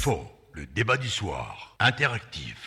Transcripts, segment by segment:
Info, le débat du soir, interactif.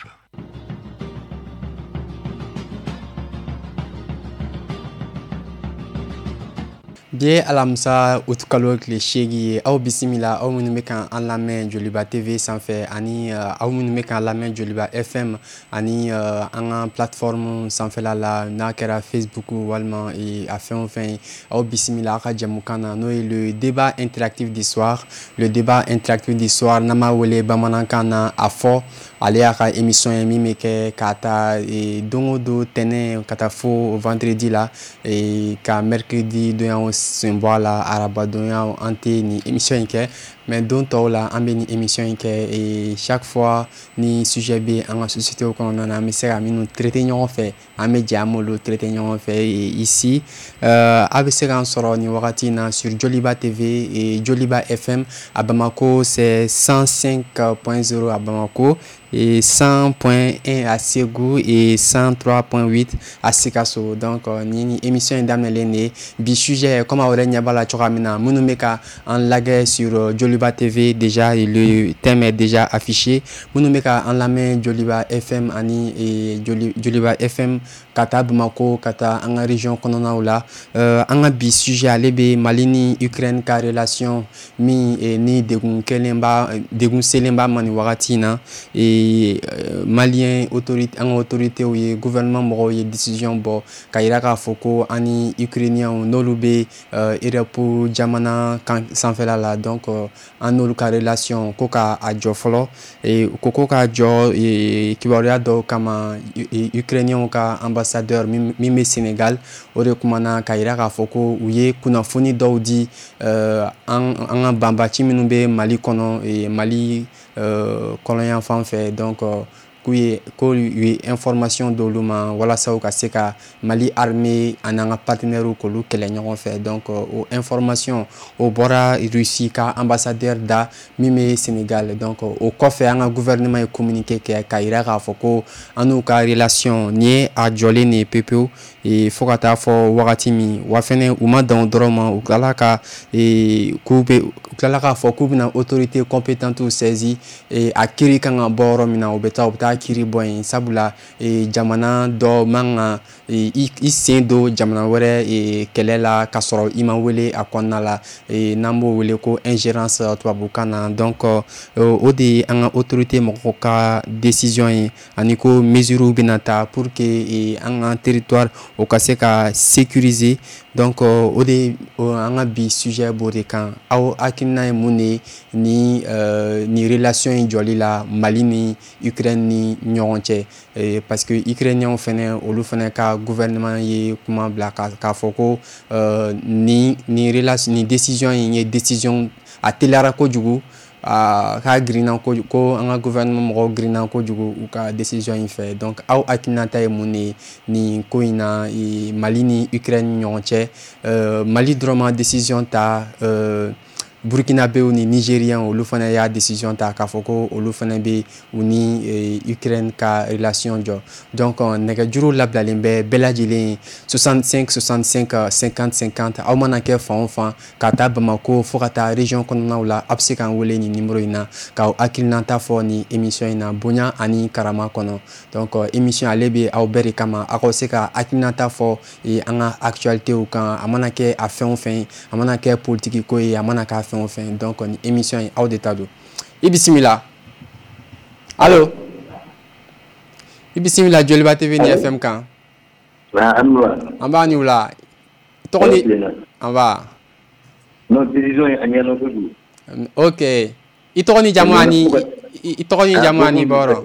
Bien alamsa utkalo kile shegi aw bisimila aw minnu bɛ kan an lamɛn Joliba TV sanfɛ ani aw minnu bɛ kan lamɛn Joliba FM ani an ka plateforme sanfɛla la n'a kɛra Facebook walima a fɛn o fɛn aw bisimila aw ka jɛmukan na n'o ye le débat interactif du soir. Le débat interactif du soir n'an b'a wele bamanankan na a fɔ ale y'a ka émission ye min bɛ kɛ k'a ta don o don tɛnɛn ka taa fo vendredi la ka mercredi don sen bɔ a la arabadonya an tɛ ni émission in kɛ mais don tɔw la an bɛ ni émission in kɛ chaque fois ni sujet bɛ an ka société kɔnɔna na an bɛ se ka minnu traiter ɲɔgɔn fɛ an bɛ jɛ an b'olu traiter ɲɔgɔn fɛ ici a bɛ se k'an sɔrɔ ni wagati in na sur Joliba TV et Joliba FM à Bamako. C'est 105.0 à Bamako et 100.1 à Ségou et 103.8 à Sikasso. Donc ni émission daminɛlen de bi sujet comme aw yɛrɛ ɲɛ b'a la cogoya min na minnu bɛ ka an lajɛ sur Joliba TV déjà le thème est déjà affiché. Minnu bɛ ka an lamɛn Joliba FM ani Joliba FM ka taa Bamako ka taa an ka région kɔnɔnaw la an ka bi sujet ale bɛ Mali ni Ukraine ka relation min ni degun selen b'a ma ni wagati in na Malien autorité an ka autoritéw ye gouvernement mɔgɔw ye décision bɔ ka yira k'a fɔ ko an ni Ukrainiens n'olu bɛ Europe jamana kan sanfɛla la donc an n'olu ka relation ko ka a jɔ fɔlɔ ko ka jɔ kibaruya dɔw kama Ukrainiens ka ambassadeur min bɛ Sénégal o de kumana ka yira k'a fɔ ko u ye kunnafoni dɔw di an ka banbaci minnu bɛ Mali kɔnɔ Mali kɔlɔnyan fan fɛ donc ko ye information d'olu ma walasa u ka se ka Mali armée ani an ka partenaires k'olu kɛlɛ ɲɔgɔn fɛ donc o information o bɔra Russie ka ambassadeur da min bɛ Sénégal donc o kɔfɛ an ka gouvernement ye communiqué kɛ ka yira k'a fɔ ko an n'u ka relation ni ye a jɔlen de ye pepewu fo ka taa fɔ wagati min wa fɛnɛ u ma dan o dɔrɔn ma u tilala k'a fɔ k'u bɛna autorité compétente saisi a kiiri kan ka bɔ yɔrɔ min na u bɛ taa kiiri bɔ yen sabula jamana dɔ man ka i sen don jamana wɛrɛ kɛlɛ la ka sɔrɔ i ma wele a kɔnɔna la n'an b'o wele ko ingérence tubabukan na donc o de ye an ka autorité mɔgɔw ka décision ye ani ko mesures bɛna ta pour que an ka territoire o ka se ka sécuriser donc o de an ka bi sujet b'o de kan aw hakilina ye mun de ni relation in jɔli la Mali ni Ukraine ni ɲɔgɔn cɛ parce que Ukrainiens fɛnɛ olu fɛnɛ ka gouvernement ye kuma bila k'a fɔ ko ni décision in ye décision a teliyara kojugu k'a girinna ko an ka gouvernement mɔgɔw girinna kojugu u ka décision in fɛ donc aw hakilinata ye mun de nin ko in na Mali ni Ukraine ɲɔgɔn cɛ Mali dɔrɔn ma décision ta Burkinabéw ni Nigériens olu fana y'a décision ta k'a fɔ ko olu fana bɛ u ni Ukraine ka relation jɔ donc nɛgɛjuru labilalen bɛ bɛɛ lajɛlen 65 65 50 50 aw mana kɛ fan o fan ka taa Bamako fo ka taa région kɔnɔnaw la a bɛ se k'an wele ni numéro in na k'aw hakilinata fɔ ni émission in na bonya ani karama kɔnɔ donc émission ale bɛ aw bɛɛ de kama aw ka se ka hakilinata fɔ an ka actualitéw kan a mana kɛ a fɛn o fɛn a mana kɛ politique ko ye a mana kɛ fɛn o fɛn donc ni émission in aw de ta don i bisimila allo i bisimila Joliba TV ni FM kan an b'a ni wula tɔgɔ ni an b'a non décision a ɲɛna kojugu ok i tɔgɔ ni jamu ani bɔrɔ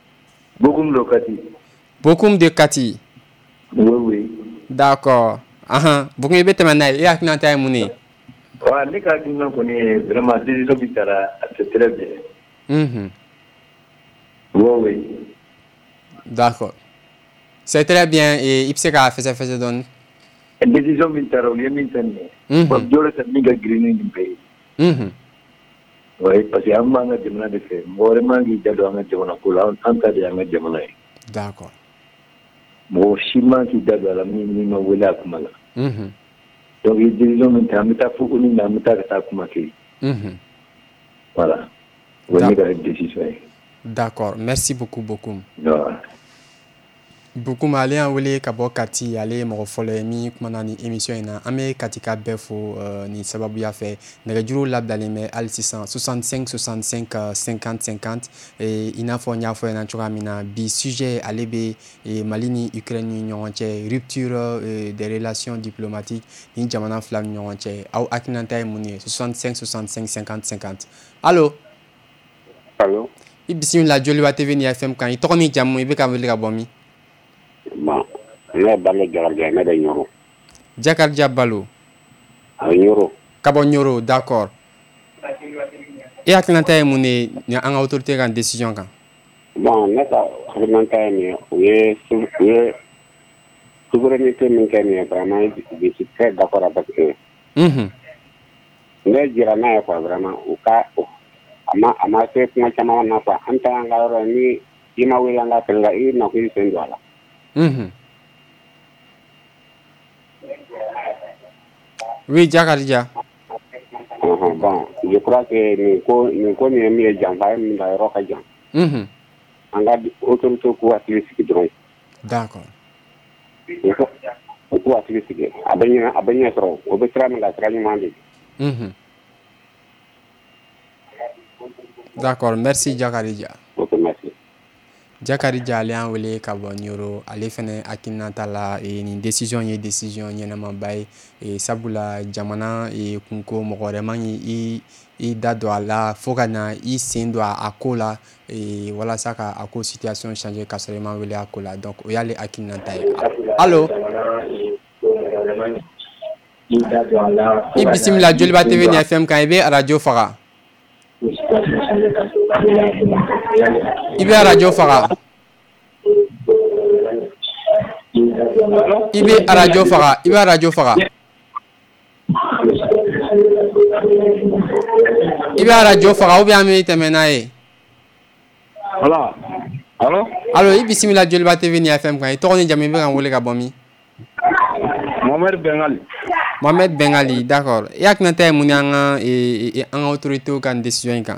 Bokum de Kati oui d'accord Bokum i bɛ tɛmɛ n'a ye i hakilinata ye mun ye ne ka hakilina kɔni ye vraiment décision bi taara c'est très bien oui d'accord c'est très bien i bɛ se k'a fɛsɛfɛsɛ dɔɔni décision min taara u ye min fɛn nin ye jɔyɔrɔ tɛ min ka girin ni nin bɛɛ ye oui parce que an b'an ka jamana de fɛ mɔgɔ wɛrɛ man k'i da don an ka jamana ko la an ta de y'an ka jamana ye d'accord mɔgɔ si man k'i da don a la min ma wele a kuma la donc i décision min ta an bɛ taa fo ko min na an bɛ taa ka taa kuma kɛ voilà D'accord, merci beaucoup. Beaucoup m'allez envoyer Kabo Kati, allez me refoller mi kumana ni émission ina ame katika befo ni sababu ya fait negajuru labdali me al 665 65 50 50 et ina fo nya fo na choka mina bi sujet alebe et malini Ukraine union entière rupture des relations diplomatiques ni jamana flam union entière au akinanta muni 65 65 50 50 allo ibisi la joli wa TV ni FM kan itoni jamu ibe ka vele ka bomi Bon, ne Balo Jakardia, ne de Nyoro. Jakardia Balo. Nyoro. Kabo Nyoro, d'accord. Et à quel moment il y a une autorité qui a une décision? Bon, ne pas oui, souveraineté est vraiment, je suis très d'accord avec eux. Ne dirais pas vraiment, au cas où, à ma tête, moi, je n'ai pas, en tant que ni, il m'a oublié la télé, il n'a pas eu de droit. Oui, Jakardia. Bon, je crois que nous connaissons mieux Jambaï, nous avons Rokajan. On a autorité pour attirer ce qui drôle. D'accord. Pour attirer ce qui est. Abenya trop. On peut faire la traduction. D'accord, merci Jakardia. Ok, merci. Jakardia ale an wele ka bɔ Nyoro ale fɛnɛ hakilinata la nin décision ɲɛnama ba ye sabula jamana kunko mɔgɔ wɛrɛ man i da don a la fo ka na i sen don a ko la walasa ka a ko situation changer ka sɔrɔ i ma wele a ko la donc o y'ale hakilinata ye. Allo i bisimila Joliba TV ni FM kan i bɛ radio faga. I bɛ radio faga. I bɛ radio faga. I bɛ radio faga. I bɛ radio faga ou bien an bɛ tɛmɛ n'a ye. Allo i bisimila Joliba TV ni FM kan i tɔgɔ ni jamu i bɛ ka n wele ka bɔ min? Mohamed Bengali, d'accord. I hakilinata ye mun ye an ka autorité ka nin décision in kan?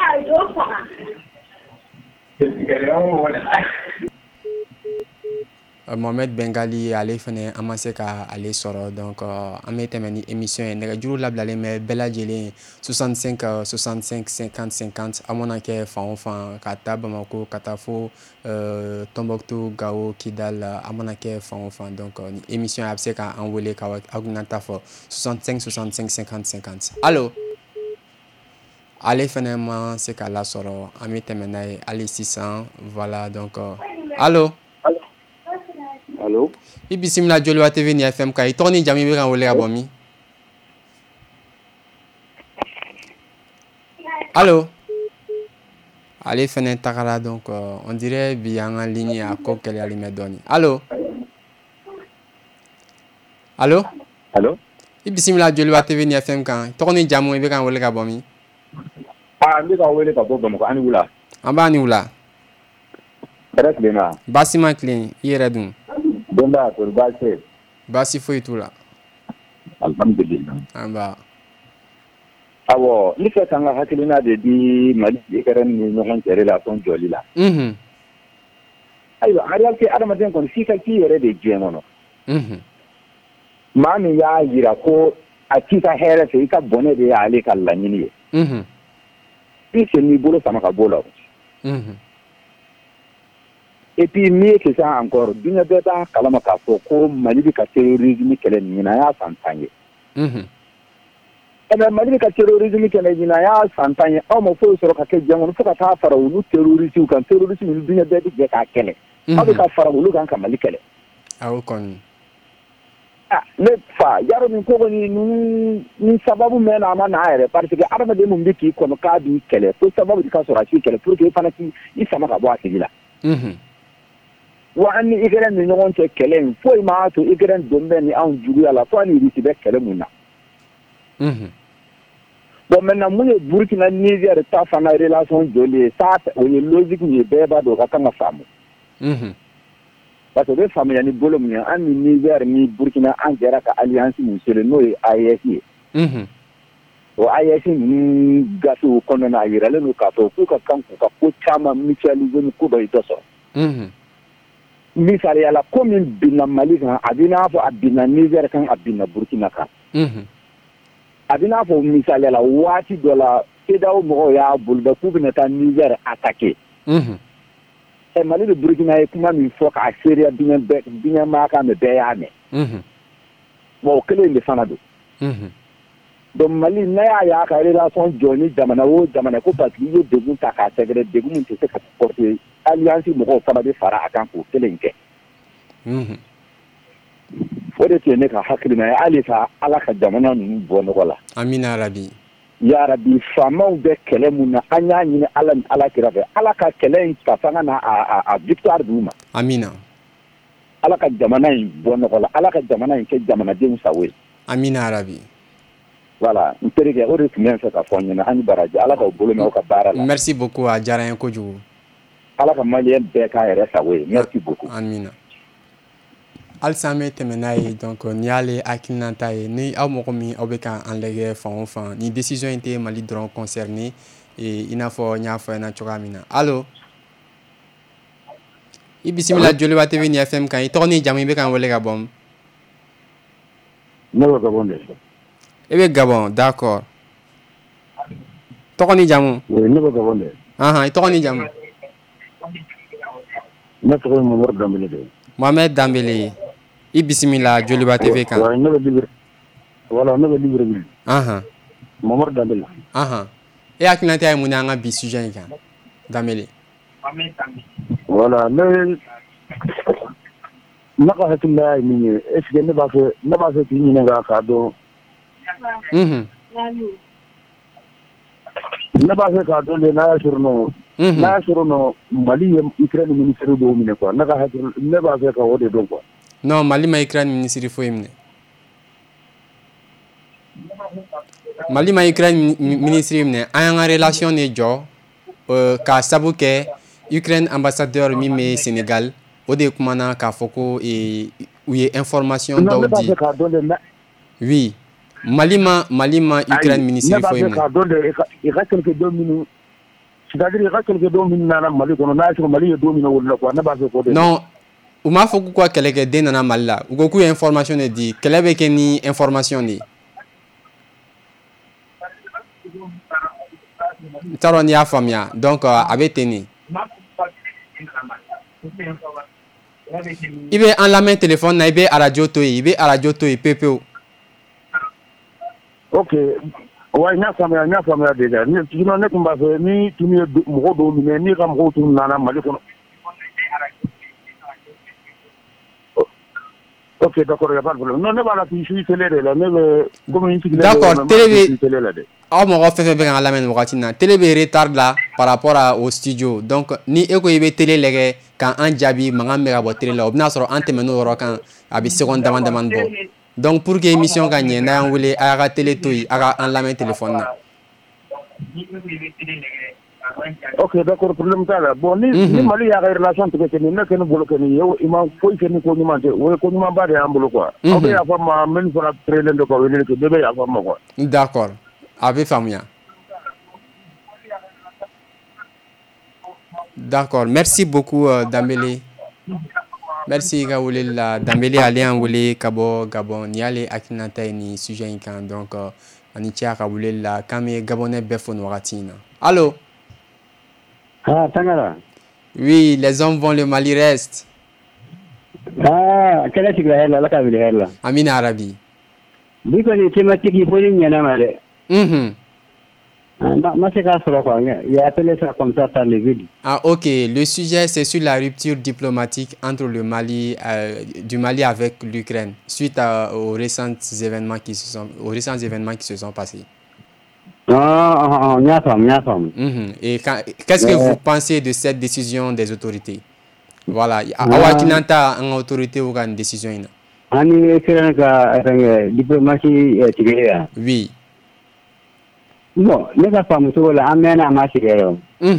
Mohamed Bengali ale fɛnɛ an ma se ka ale sɔrɔ donc an bɛ tɛmɛ ni émission ye nɛgɛjuru labilalen bɛ bɛɛ lajɛlen 65 65 50 50 a mana kɛ fan o fan ka taa Bamako ka taa fo Tombouctou, Gao, Kidal a mana kɛ fan o fan donc ni émission a bɛ se ka an wele ka hakilinata fɔ 65 65 50 50 allo ale fɛnɛ ma se ka lasɔrɔ an bɛ tɛmɛ n'a ye hali sisan voilà donc allo i bisimila Joliba TV ni FM kan i tɔgɔ ni jamu i bɛ ka n wele ka bɔ min? Allo ale fɛnɛ tagara donc on dirait bi an ka ligne a ko gɛlɛyalen bɛ dɔɔni. Allo i bisimila Joliba TV ni FM kan i tɔgɔ ni jamu i bɛ ka n wele ka bɔ min? N bɛ ka wele ka bɔ Bamakɔ ani wula. An b'a ni wula. Hɛrɛ tile na. Baasi ma tilen i yɛrɛ dun? Donda to baasi. Baasi foyi t'u la. Alhamdulillah. An b'a. Awɔ n fɛ ka n ka hakilina de di Mali Ukraine ni ɲɔgɔn cɛ relation jɔli la. Ayiwa en réalité adamaden kɔni f'i ka k'i yɛrɛ de diɲɛ kɔnɔ. Maa min y'a jira ko a t'i ka hɛrɛ fɛ i ka bɔnɛ de y'ale ka laɲini ye. I sen n'i bolo sama ka b'o la. Et puis mieux que ça encore, dunya bɛɛ b'a kalama k'a fɔ ko Mali bɛ ka terrorisme kɛlɛ nin ɲinan y'a san 10 ye. Mali bɛ ka terrorisme kɛlɛ ɲinan y'a san 10 ye, aw ma foyi sɔrɔ ka kɛ diɲɛ kɔnɔ fo ka taa fara olu terroristes kan, terrorisme ni dunya bɛɛ bɛ jɛ k'a kɛlɛ. Aw bɛ ka fara olu kan ka Mali kɛlɛ. Awɔ kɔni. Ne fa yaro min ko ni sababu mɛn a ma n'a yɛrɛ parce que adamaden mun bɛ k'i kɔnɔ k'a b'i kɛlɛ fo sababu de ka sɔrɔ a k'i kɛlɛ pour que i fana k'i sama ka bɔ a tigi la. Wa an ni Ukraine ni ɲɔgɔn cɛ kɛlɛ in foyi ma to Ukraine don bɛ ni anw juguya la fo ani Russie bɛ kɛlɛ mun na. Bon maintenant mun ye Burkina Niger ta fana relation joli ye ça o ye logique ye bɛɛ b'a dɔn o ka kan ka faamu. Parce que o bɛ faamuya ni bolo mun ye an ni Niger ni Burkina an jɛra ka alliance mun selen n'o ye AES ye. o AES ni gato kɔnɔna yiralen no k'a fɔ k'u ka kan k'u ka ko caman mutualiser ni ko dɔ ye dɔ sɔrɔ. Misaliyala ko min binna Mali kan a b'i n'a fɔ a binna Niger kan a binna Burkina kan. A b'i n'a fɔ misaliyala waati dɔ la CEDEAO mɔgɔw y'a boloda k'u bɛna taa Niger attaquer. Mali de Burkina ye kuma min fɔ k'a seereya diɲɛ maa kan mɛ bɛɛ y'a mɛn. Bon o kelen de fana don. Donc Mali n'a y'a ka relation jɔ ni jamana o jamana ko parce que i ye degun ta k'a sɛgɛrɛ degun min tɛ se ka supporter alliance mɔgɔw fana bɛ fara a kan k'o kelen kɛ. O de tun ye ne ka hakilina ye hali ka Ala ka jamana ninnu bɔ nɔgɔ la. Amina rabi. Ya rabi faamaw bɛ kɛlɛ mun na an y'a ɲini Ala ni Ala kira fɛ Ala ka kɛlɛ in ka fanga na a victoire d'u ma. Amina. Ala ka jamana in bɔ nɔgɔ la Ala ka jamana in kɛ jamanadenw sago ye. Amina rabi. Voilà, n terikɛ o de tun bɛ n fɛ ka fɔ ɲɛna ani baraji Ala k'aw bolo mɛn aw ka baara la. Merci beaucoup a diyara n ye kojugu. Ala ka maliyɛn bɛɛ k'a yɛrɛ sago ye. Merci beaucoup. Amina. Halisa an bɛ tɛmɛ n'a ye donc n'i y'ale hakilinata ye ni aw mɔgɔ min aw bɛ k'an lajɛ fan o fan ni décision in tɛ Mali dɔrɔn concerné i n'a fɔ n y'a fɔ ɲɛna cogoya min na allo i bisimila Joliba TV ni FM kan i tɔgɔ ni jamu i bɛ k'an wele ka bɔ. Ne bɛ Gabon de. I bɛ Gabon d'accord tɔgɔ ni jamu. Oui ne bɛ Gabon de. I tɔgɔ ni jamu. Ne tɔgɔ ye Mohamed Dambele de. Mohamed Dambele i bisimila Joliba TV kan. Ne bɛ Libre. Voilà ne bɛ Libreville. Mohamed Dambele. E hakilinata ye mun ye an ka bi sujet in kan Dambele. Voilà ne ka hakilina ye min ye est ce que ne b'a fɛ k'i ɲininka k'a dɔn. Ne b'a fɛ k'a dɔn de n'a y'a sɔrɔ nɔ Mali ye Ukraine ministre dɔw minɛ quoi ne b'a fɛ ka o de dɔn quoi. Non Mali ma Ukraine ministre foyi minɛ. Mali ma Ukraine ministre minɛ an y'an ka relation de jɔ k'a sabu kɛ Ukraine ambassadeur min bɛ Sénégal o de kumana k'a fɔ ko u ye information dɔw di. Oui Mali ma Ukraine ministre foyi minɛ. Ne b'a fɛ k'a dɔn de i ka quelques dons minnu c'est-à-dire i ka quelques dons minnu nana Mali kɔnɔ n'a y'a sɔrɔ Mali ye don minɛ olu la quoi ne b'a fɛ k'o de. Non u m'a fɔ k'u ka kɛlɛkɛden nana Mali la u ko k'u ye information de di kɛlɛ bɛ kɛ ni information de ye. N t'a dɔn n'i y'a faamuya donc a bɛ ten de. I bɛ an lamɛn téléphone na i bɛ radio to yen pewu. Ok wa n y'a faamuya déjà ne tun b'a fɛ ni tun ye mɔgɔ dɔw minɛ n'i ka mɔgɔw tun nana Mali kɔnɔ. Ok d'accord il y a pas de problème non ne b'a la k'i suis télé de la ne bɛ komi n sigilen d'accord télé la dɛ. Aw mɔgɔ fɛn fɛn bɛ k'an lamɛn nin wagati in na télé bɛ retard la par rapport au studio donc ni e ko i bɛ télé lajɛ k'an jaabi mankan bɛ ka bɔ télé la o bɛna sɔrɔ an tɛmɛn'o yɔrɔ kan a bɛ seconde dama damani bɔ donc pour que émission ka ɲɛ n'a y'an wele a y'a ka télé to yen a ka an lamɛn téléphone na. Ok d'accord problème t'a la bon ni Mali y'a ka relation tigɛ kɛ nin ne kɛ ne bolo kɛ nin ye i ma foyi kɛ ni ko ɲuman tɛ o ye ko ɲumanba de y'an bolo quoi. Aw bɛ yafa n ma minnu fana perelen don ka weleli kɛ bɛɛ bɛ yafa n ma quoi. D'accord a bɛ faamuya. D'accord merci beaucoup Dambele merci ka weleli la Dambele ale y'an wele ka bɔ Gabon ni y'ale hakilinata ye nin sujet in kan donc ani ce a ka weleli la k'an bɛ Gabonais bɛɛ fo nin wagati in na allo. Tangara. Oui, les hommes vont, le Mali reste. Quelle est la cabine? Amina Arabi. Because les thématiques, il faut y en avoir. Moi, c'est qu'à ce moment il a appelé ça comme ça par les villes. Ok. Le sujet, c'est sur la rupture diplomatique entre le Mali, du Mali avec l'Ukraine, suite aux récents événements qui se sont passés. Et qu'est-ce que vous pensez de cette décision des autorités? Voilà. Awakinanta en autorité ou une décision? Diplomatie. Oui. Bon, les femmes sont là, amène à ma chère.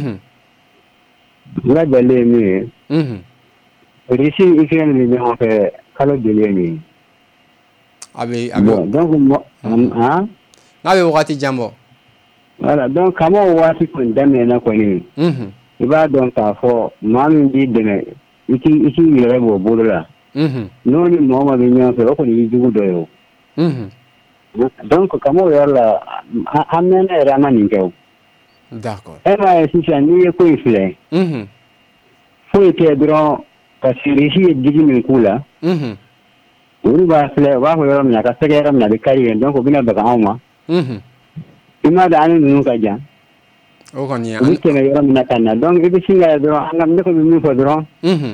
La belle mieux. Ici, Ukraine, on fait calo de l'ennemi. Donc, moi, n'a bɛ wagati jan bɔ. Voilà, donc kama waati kɔni daminɛna kɔni i b'a dɔn k'a fɔ maa min b'i dɛmɛ i k'i yɛrɛ bɔ bolo la n'o ni mɔgɔ ma bɛ ɲɔgɔn fɛ o kɔni y'i jugu dɔ ye o. Donc kama o yɔrɔ la an mɛnna yɛrɛ an ma nin kɛ o. D'accord. E m'a ye sisan n'i ye ko in filɛ foyi tɛ dɔrɔn parce que Russie ye digi min k'u la olu b'a filɛ u b'a fɔ yɔrɔ min na a ka sɛgɛ yɔrɔ min na a bɛ kari yen donc u bɛna baga anw ma. I m'a dɔn an ni ninnu ka jan. O kɔni ye. Olu tɛmɛ yɔrɔ min na ka na donc i bɛ sin ka dɔrɔn an ka ne ko bɛ min fɔ dɔrɔn.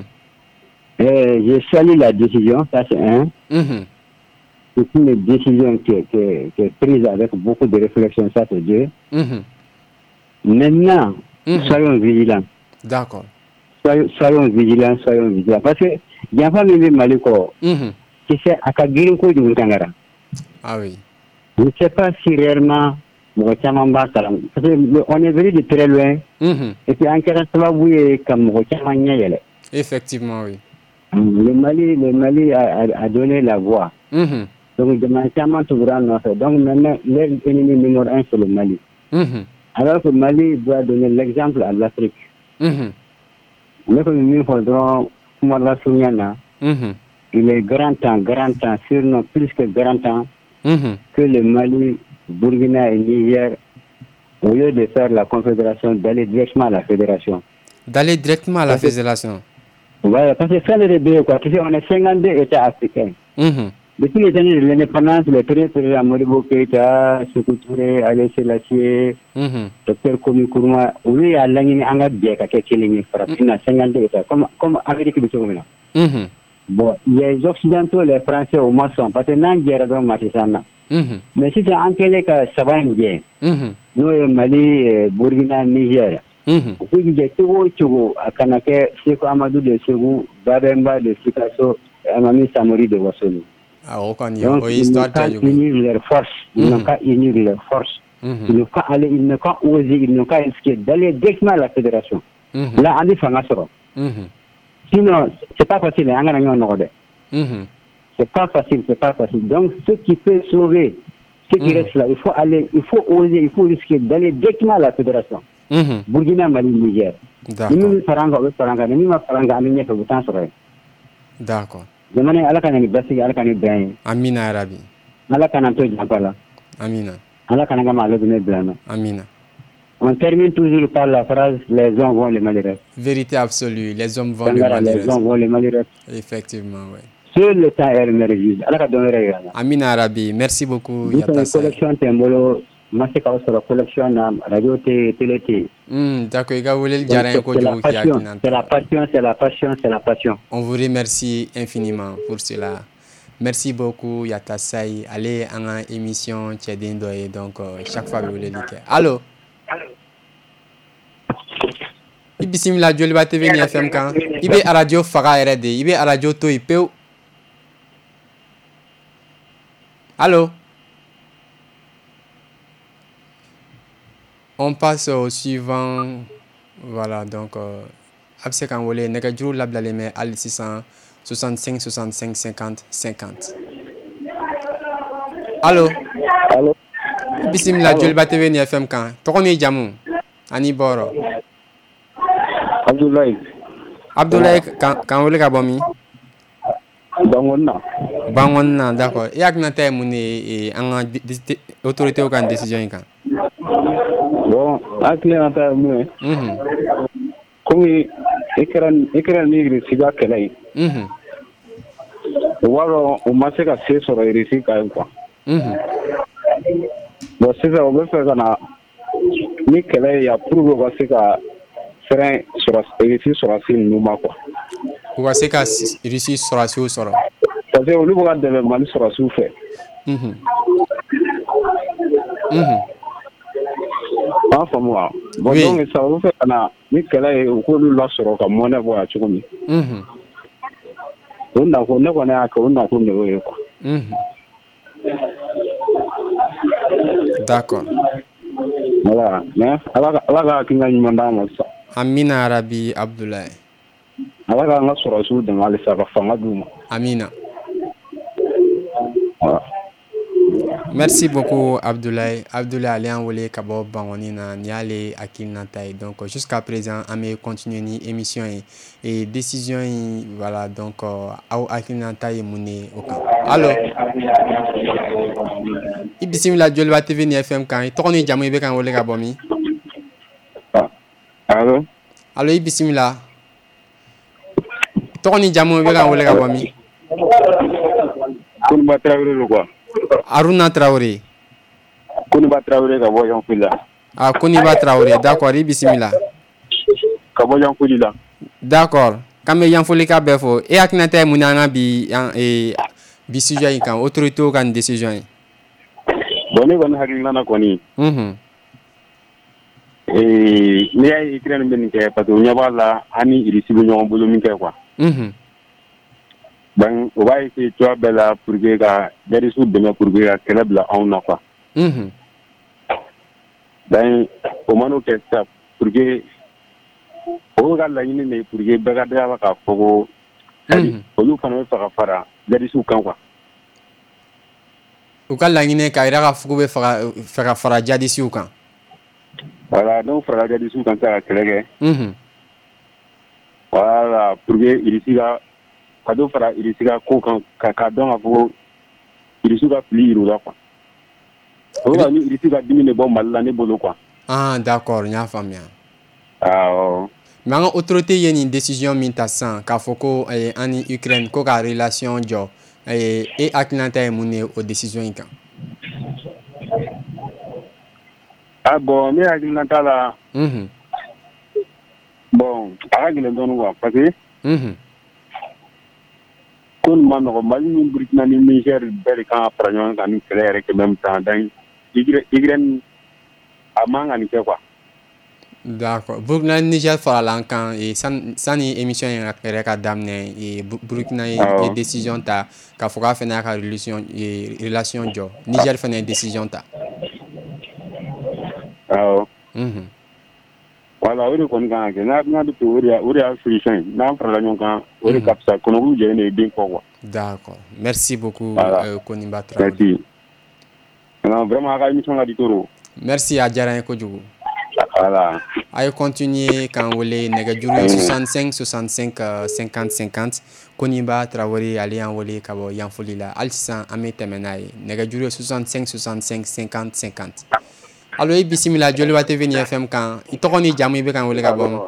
Je salue la décision, ça c'est un. C'est une décision qui est prise avec beaucoup de réflexion, ça c'est deux. Maintenant, soyons vigilants. D'accord. Soyons vigilants. Parce que il y a pas même Maliko. Qui c'est à Kagirinko du Tangara. Ah oui. Je ne sais pas si réellement parce que on est venu de très loin. Et puis en quelque sorte, comme effectivement, oui. Le Mali a donné la voix. Donc, donc maintenant, l'ennemi numéro un, c'est le Mali. Alors que le Mali doit donner l'exemple à l'Afrique. Mais comme nous faudrons, il est grand temps, sinon plus que grand temps, que le Mali, Burkina et Niger, au lieu de faire la confédération, d'aller directement à la fédération. D'aller directement à la fédération. Voilà, parce que faire les deux, quoi. Tu sais, on est 52 États africains. Depuis les années de l'indépendance, les présidents Modibo Keïta, Sékou Touré, Haïlé Sélassié, Dr Komi Nkrumah, oui, à l'année, on a bien qu'à Kéling, Farafina, 52 États, comme Amérique du Sud. Bon, les Occidentaux, les Français au moins sont, parce que nous, guerre dans Matisana. Mais si c'est en quel cas, ça va bien. Nous, Mali, Burkina, Niger. Puis, il y a tout, à Kanake, Sékou Amadou de Ségou, Babemba de Sikasso, Amami Samori de Wassoni. Donc, ils n'ont qu'à unir leurs forces. Ils n'ont qu'à unir leurs forces. Ils n'ont qu'à aller, ils n'ont qu'à oser, ils n'ont qu'à risquer d'aller directement à la fédération. Là, on est Fangasoro. Sinon, c'est pas facile. C'est pas facile. Donc, ce qui peut sauver, ce qui reste là, il faut aller, il faut oser, il faut risquer d'aller directement à la fédération. Burkina, Mali, Niger. D'accord. Amina Arabi. Amina. Amina. On termine toujours par la phrase les hommes vont les malheureux. Vérité absolue, les hommes vont les malheureux. Les hommes vont les malheureux. Effectivement, oui. Seul le temps est le meilleur. Amina Arabi, merci beaucoup. Collection Tembolo. C'est la collection radio télé. D'accord, c'est la passion. On vous remercie infiniment pour cela. Merci beaucoup, Yatasai. Allez à une émission Tchadindoye, donc chaque fois vous le dites. Allô? Ibissimila Joliba TV ni FM kan. Ibe à radio Faga RD. Ibe à radio Toipeu. Allô? On passe au suivant. Voilà, donc Absekan Wole Negajuru Lablaleme Al 665 65 50 50. Allô? Allô? Bismillah Joliba TV ni FM kan. Tokomi jamu. Ani boro. Abdoulaye kan wole ka bomi. Bangonna d'accord. Yak na tay muni en autorité au kan décision kan. Bon, akile na tay mu. Komi ekran ni siga kelai. Waro o maseka seso ro irisi ka kwa. Bon, c'est ça, on veut faire ça. Ni kelai ya prouve ko seka frein sur la film nous quoi. Ou va c'est que ici sur la sur ça. Parce que on va de mal sur la sous fait. Enfin moi. Bon donc ça vous fait na ni kala e ko lu la soro ka mo na bo a chukumi. On a ko ne ko na ko na ko ne wo ko. D'accord. Voilà, mais ala kinga ni mandama ça. Amina Arabi Abdoulaye. Ala nga soro su de mal sa fa fanga duma. Amina. Voilà. Merci beaucoup Abdoulaye. Abdoulaye Alian Wole Kabo Bangonina Niale Akil Nantai. Donc jusqu'à présent, on va continuer ni émission et décision voilà donc au Akil Nantai Mouné au camp. Alors Ibisimila Jolba TV ni FM kan tokoni jamu be kan wole Kabo mi. Allô? Allô Ibisimila. Tokoni jamu be kan wole Kabo mi. Kouniba Traoré quoi? Aruna Traoré. Kouniba Traoré ka bɔ Yanfulila. Ah, Kouniba Traoré, d'accord, Ibisimila. Ka bɔ Yanfulila. D'accord. Kame Yanfulika befo. E akinata munanga bi bi sujet yi kan autorité kan décision yi. Bon ne kɔni hakilina na kɔni. Ne y'a ye Ukraine bɛ nin kɛ parce que o ɲɛ b'a la ani Irisi bɛ ɲɔgɔn bolo min kɛ quoi. Donc o b'a essayer cogoya bɛɛ la pour que ka Darisu dɛmɛ pour que ka kɛlɛ bila anw na quoi. Donc o man'o kɛ sisan pour que o ka laɲini de pour que bɛɛ ka d'a la k'a fɔ ko olu fana bɛ fɛ ka fara Darisiw kan quoi. U ka laɲini ka yira ka fɔ k'u bɛ fɛ ka fara jadisiw kan. Voilà, donc fara jadisiw kan ka kɛlɛ kɛ. Voilà, pour que Irisi ka dɔ fara Irisi ka ko kan ka dɔn ka fɔ ko Irisi ka fili yir'u la quoi. O la ni Irisi ka dimi de bɔ Mali la ne bolo quoi. Ah d'accord, n y'a faamuya. Awɔ. Mais an ka autorité ye nin décision min ta sisan k'a fɔ ko ani Ukraine ko ka relation jɔ e hakilinata ye mun ye o décision in kan? Ah bon, ne hakilina t'a la. Bon, a ka gɛlɛn dɔɔnin quoi parce que ko nin ma nɔgɔn. Mali ni Burkina ni Niger bɛɛ de kan ka fara ɲɔgɔn kan ni kɛlɛ yɛrɛ kɛ même temps. Donc Ukraine a man ka nin kɛ quoi. D'accord. Burkina Niger fara la kan sani émission yɛrɛ ka daminɛ Burkina ye décision ta k'a fɔ k'a fana y'a ka relation jɔ. Niger fana ye décision ta. Awɔ. Voilà, o de kɔni kan ka kɛ. N'a bɛ to o de y'a solution ye. N'an farala ɲɔgɔn kan o de ka fisa kɔnɔkulu jɛlen de ye den kɔ quoi. D'accord. Merci beaucoup Kouniba Traoré. Merci. Non, vraiment a ka émission ka di toro. Merci a diyara n ye kojugu. Voilà. A ye continuer k'an wele nɛgɛjuru ye 65 65 50 50 Kouniba Traoré ale y'an wele ka bɔ Yanfoli la hali sisan an bɛ tɛmɛ n'a ye nɛgɛjuru ye 65 65 50 50. Allo i bisimila Joliba TV ni FM kan i tɔgɔ ni jamu i bɛ k'an wele ka bɔ.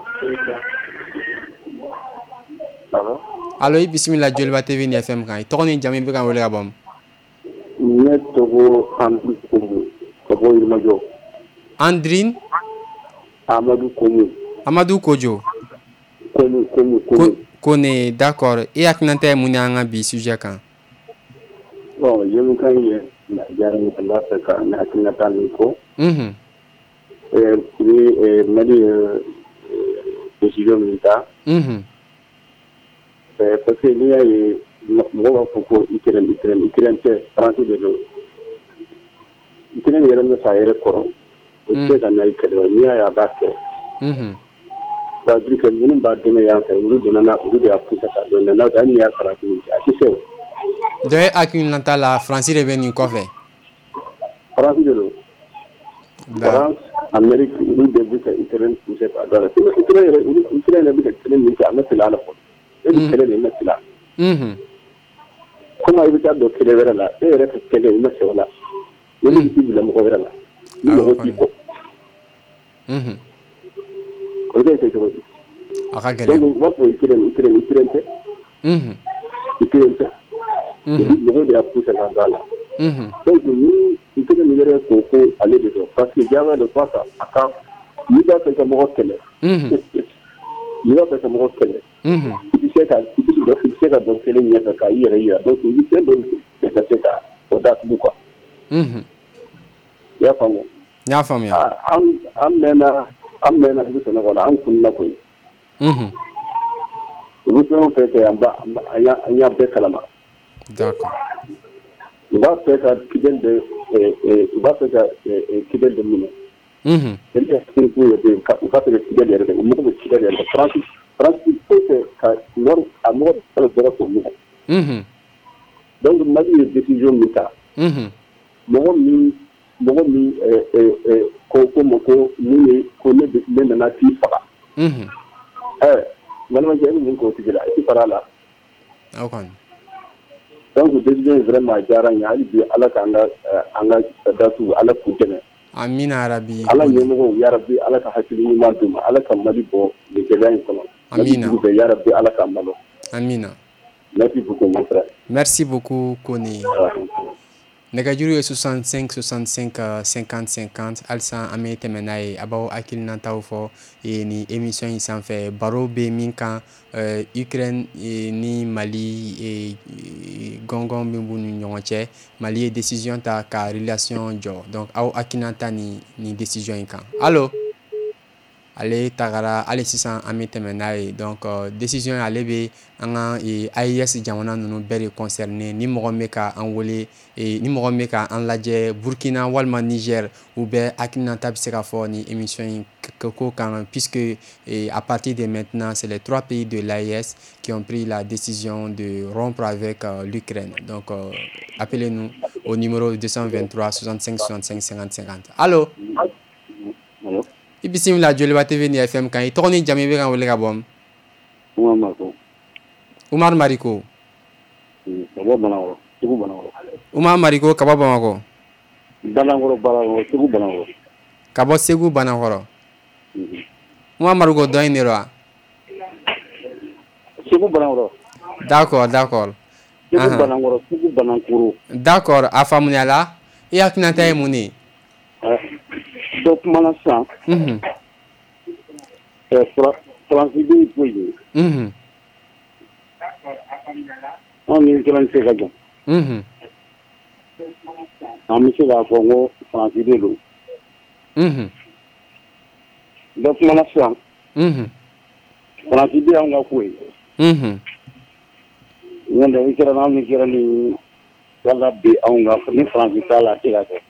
Allo i bisimila Joliba TV ni FM kan i tɔgɔ ni jamu i bɛ k'an wele ka bɔ. Ne tɔgɔ Andrine Komu ka bɔ Yirimajɔ. Andrine Amadou Kojo. Kone, d'accord. Et hakilinata ye mun ye an ka bi sujet kan? Bon, yemukan ye na diyara n ye ka n'a fɛ ka ne hakilinata min fɔ. Ni Mali ye décision min ta. Parce que n'i y'a ye mɔgɔw b'a fɔ ko Ukraine tɛ Faransi de don. Ukraine yɛrɛ bɛ sa a yɛrɛ kɔrɔ. O tɛ se ka n'a ye kɛlɛ n'i y'a ye a b'a kɛ. Ça veut dire que minnu b'a dɛmɛ yan fɛ olu de y'a poussé ka dɔn n'aw tɛ hali n'i y'a Faransi a tɛ se o. Dɔ ye hakilinata la Faransi de bɛ nin kɔfɛ. Faransi de don. France, Amérique olu de bɛ ka Ukraine poussé ka dɔn Ukraine yɛrɛ bɛ ka kɛlɛ min kɛ a ma tɛmɛ a la fɔlɔ. E bɛ kɛlɛ de ma tɛmɛ a. Comment i bɛ taa don kɛlɛ wɛrɛ la e yɛrɛ ka kɛlɛ i ma se o la. Ne bɛ t'i bila mɔgɔ wɛrɛ la. Ni mɔgɔ t'i kɔ. O de kɛ cogo di? A ka gɛlɛn. Donc u b'a fɔ Ukraine tɛ. Ukraine tɛ. Mɔgɔw de y'a poussé ka don a la. Donc ni Ukraine yɛrɛ ko ko ale de don parce que diɲɛ de fa sa a kan n'i b'a fɛ ka mɔgɔ kɛlɛ. N'i b'a fɛ ka mɔgɔ kɛlɛ. I bɛ se ka dɔn kelen ɲɛfɛ k'a i yɛrɛ yira donc i bɛ fɛn dɔ ka se ka o datugu quoi. I y'a faamu? N y'a faamuya. An mɛnna dugu Sɛnɛgali la an kunna koyi. U bɛ fɛn o fɛn kɛ an y'a bɛɛ kalama. D'accord. U b'a fɛ ka Kidal de minɛ. C'est que u b'a fɛ ka Kidal yɛrɛ de u mago bɛ Kidal yɛrɛ de Faransi foyi tɛ ka nord a mɔgɔ dɔrɔn k'o minɛ. Donc Mali ye décision min ta. mɔgɔ min ko min ye ko ne nana t'i faga balimakɛ e min k'o tigi la i fara la donc décision vraiment diyara n ye hali bi ala k'an ka datu ala k'u dɛmɛ amina rabi ala ɲɛmɔgɔw ya rabbi ala ka hakili ɲuman d'u ma ala ka mali bɔ nin gɛlɛya in kɔnɔ amina ya rabbi ala ka malo amina merci beaucoup mon frère merci beaucoup Kone nɛgɛjuru ye 65 65 50 50 halisa an bɛ tɛmɛ n'a ye a b'aw hakilinataw fɔ ni émission in sanfɛ baro bɛ min kan Ukraine ni Mali gɔngɔn min b'u ni ɲɔgɔn cɛ Mali ye décision ta ka relation jɔ donc aw hakilinata ni décision in kan allo ale tagara ale sisan an bɛ tɛmɛ n'a ye donc décision ale bɛ an ka AES jamana ninnu bɛɛ de concerné ni mɔgɔ bɛ ka an wele ni mɔgɔ bɛ ka an lajɛ Burkina walima Niger u bɛɛ hakilinata bɛ se ka fɔ ni émission in ko kan puisque à partir de maintenant c'est les 3 pays de l'AES qui ont pris la décision de rompre avec l'Ukraine. Donc appelez-nous au numéro 223 65 65 50 50. Allô? Allô? Ibisimila Joliba TV ni FM kan i tɔgɔ ni jamu bɛ kan wele ka bɔ Umar Mariko Umar Mariko ka bɔ Bamakɔ ka bɔ Segu Banakɔrɔ Umar Mariko dɔ in de wa d'accord d'accord a faamuyala i hakilinata ye mun ye dɔ kumana sisan faransi bɛ yen foyi ye anw ni kelen tɛ se ka jɔn an bɛ se k'a fɔ n ko faransi de don dɔ kumana sisan faransi bɛ y'anw ka ko ye n'o tɛ i kɛra n'anw ni kɛra ni wala bɛ anw ka ni faransi t'a la a tɛ ka kɛ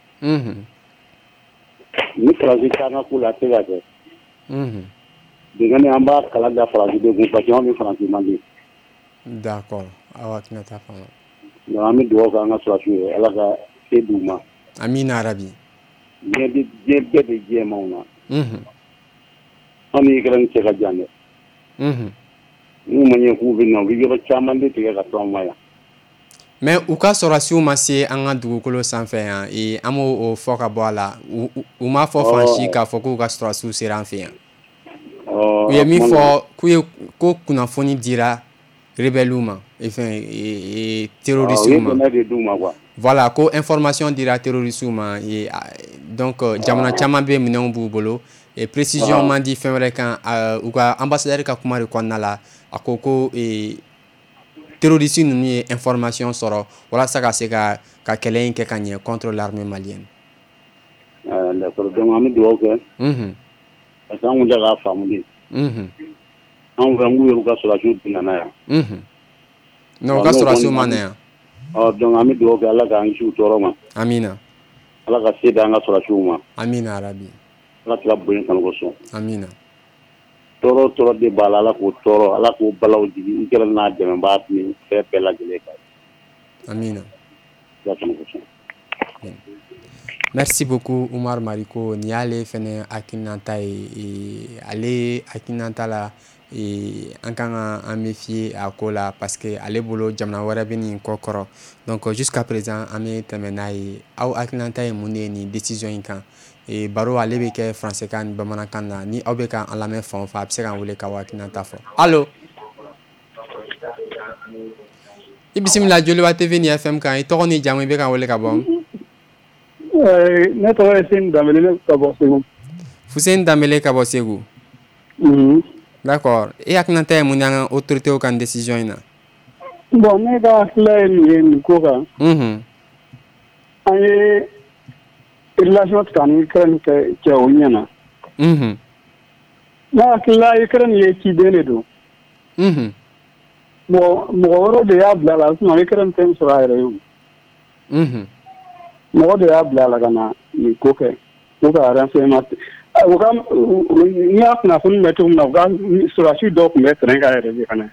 ni faransi t'a ka ko la a tɛ ka kɛ dingɛni an b'a kala da faransi de kun parce que anw ni faransi man di d'accord aw hakilinata faamu donc an bɛ dugawu kɛ an ka sɔrɔsiw ye ala ka se d'u ma amina rabi diɲɛ bɛɛ de jɛmanw na anw ni kɛra ni cɛ ka jan dɛ n'u ma ɲɛ k'u bɛ na u bɛ yɔrɔ caman de tigɛ ka to an ma yan mais u ka sɔrɔsiw ma se an ka dugukolo sanfɛ yan an b'o fɔ ka bɔ a la u ma fɔ fansi k'a fɔ k'u ka sɔrɔsiw sera an fɛ yan u ye min fɔ ko kunnafoni dira rebelliw ma terrorisiw ma voilà ko information dira terrorisiw ma donc jamana caman bɛ minɛnw b'u bolo précision man di fɛn wɛrɛ kan u ka ambassadeur ka kuma de kɔnɔna la a ko terroriste ninnu ye information sɔrɔ walasa ka se ka kɛlɛ in kɛ ka ɲɛ contre l'armée malienne. D'accord, donc an bɛ dugawu kɛ parce que an kun tɛ k'a faamu de anw fɛ an k'u yɛrɛ ka sɔrɔsiw tɛ na yan non u ka sɔrɔsiw ma na yan donc an bɛ dugawu kɛ ala k'an kisi u tɔɔrɔ ma amina ala ka se d'an ka sɔrɔsiw ma amina arabi ala tila bonya kan ko sɔn amina tɔɔrɔ de b'a la ala k'o tɔɔrɔ ala k'o balaw jigi i kɛra n'a dɛmɛbaa ni fɛn bɛɛ lajɛlen kan amina ala kan ko sɔn. Merci beaucoup Umar Mariko ni y'ale fɛnɛ hakilinata ye ale hakilinata la an kan ka an méfier a ko la parce que ale bolo jamana wɛrɛ bɛ nin kɔ kɔrɔ donc jusqu'à présent an bɛ tɛmɛ n'a ye aw hakilinata ye mun de ye nin décision in kan baro ale bɛ kɛ français kan ni bamanankan na ni aw bɛ ka an lamɛn fan o fan a bɛ se k'an wele k'aw hakilinata fɔ allo i bisimila Joliba TV ni FM kan i tɔgɔ ni jamu i bɛ k'an wele ka bɔ. Ne tɔgɔ ye Fuseni Danbele ka bɔ Segu. Fuseni Danbele ka bɔ Segu. D'accord e hakilinata ye mun y'an ka autorités kan décision in na. Bon ne ka hakilila ye nin ye nin ko kan. An ye relation tigɛ ani Ukraine cɛ o ɲɛna. Ne hakilila Ukraine ye ciden de don. Bon mɔgɔ wɛrɛw de y'a bila la sinon Ukraine tɛ sɔrɔ a yɛrɛ ye. Mɔgɔ de y'a bila a la ka na nin ko kɛ ko ka renseignement u ka n y'a kunnafoni mɛn cogo min na u ka sɔrɔsi dɔw tun bɛ terrain kan yɛrɛ de fana.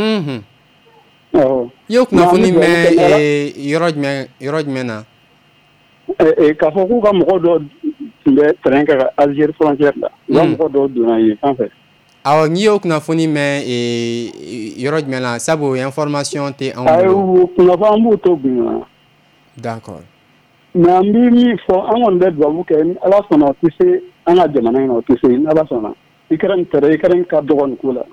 I ye kunnafoni mɛn yɔrɔ jumɛn na. Et k'a fɔ k'u ka mɔgɔ dɔ tun bɛ terrain kɛ Algérie frontière la u ka mɔgɔ dɔ donna yen fan fɛ. Awɔ n'i y'o kunnafoni mɛn yɔrɔ jumɛn la sabu information tɛ anw bolo. Kunnafoni an b'u to bonya. D'accord. Mais an bɛ min fɔ an kɔni bɛ dubabu kɛ ni Ala sɔnna o tɛ se an ka jamana in na o tɛ se ni Ala sɔnna Ukraine ka dɔgɔ nin ko la.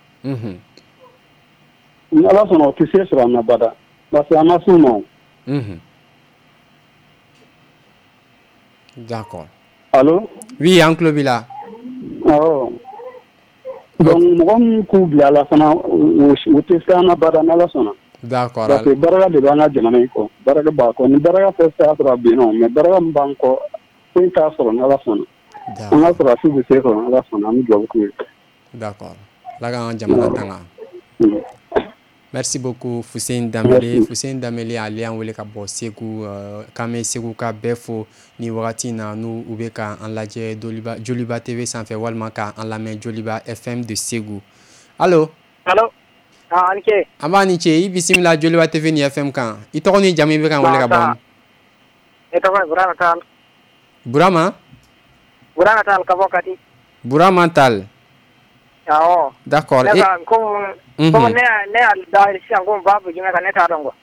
Ni Ala sɔnna o tɛ se sɔrɔ an na bada parce que an ma s'u ma. D'accord. Allô? Oui, an tulo b'i la. Awɔ. Donc mɔgɔ min k'u bila la fana o tɛ se an na bada ni Ala sɔnna. D'accord. Parce que baraka de b'an ka jamana in kɔ baraka b'a kɔ ni baraka tɛ se ka sɔrɔ a bɛ yen nɔ mais baraka min b'an kɔ foyi t'a sɔrɔ ni Ala sɔnna. An ka sɔrɔdasi bɛ se sɔrɔ ni Ala sɔnna an bɛ dugawu k'u ye. D'accord. Ala k'an ka jamana tanga. Merci beaucoup Fussein Dambélé. Fussein Dambélé ale y'an wele ka bɔ Segu k'an bɛ Segu ka bɛɛ fo ni wagati in na n'u bɛ ka an lajɛ Joliba TV sanfɛ walima ka an lamɛn Joliba FM de Segu. Allo. Allo. An ce. An b'a ni ce i bisimila Joliba TV ni FM kan i tɔgɔ ni jamu i bɛ k'an wele ka bɔ. Ne tɔgɔ ye Burama Tall. Burama. Burama Tall ka bɔ Kati. Burama Tall. Awɔ. D'accord. Comme ne y'a da sisan ko Babu jumɛn kan ne t'a dɔn quoi.